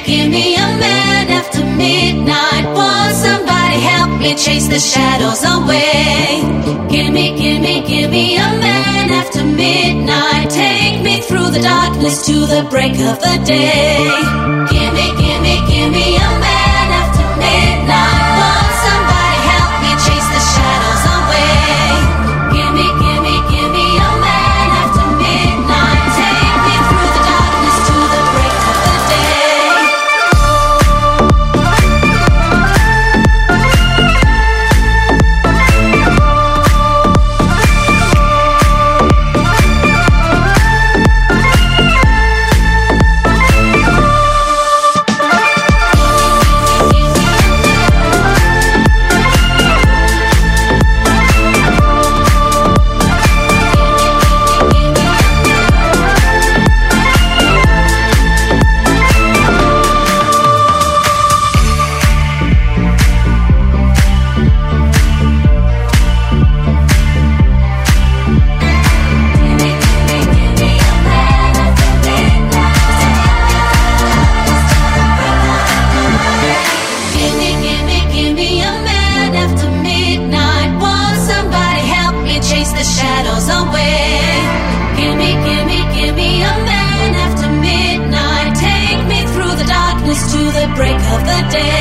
give me a man after midnight. Won't somebody help me chase the shadows away? Give me a man after midnight. Take me through the darkness to the break of the day. Give me a man after midnight. Won't somebody help me chase the shadows away? Give me a man after midnight. Take me through the darkness to the break of the day. To the break of the day.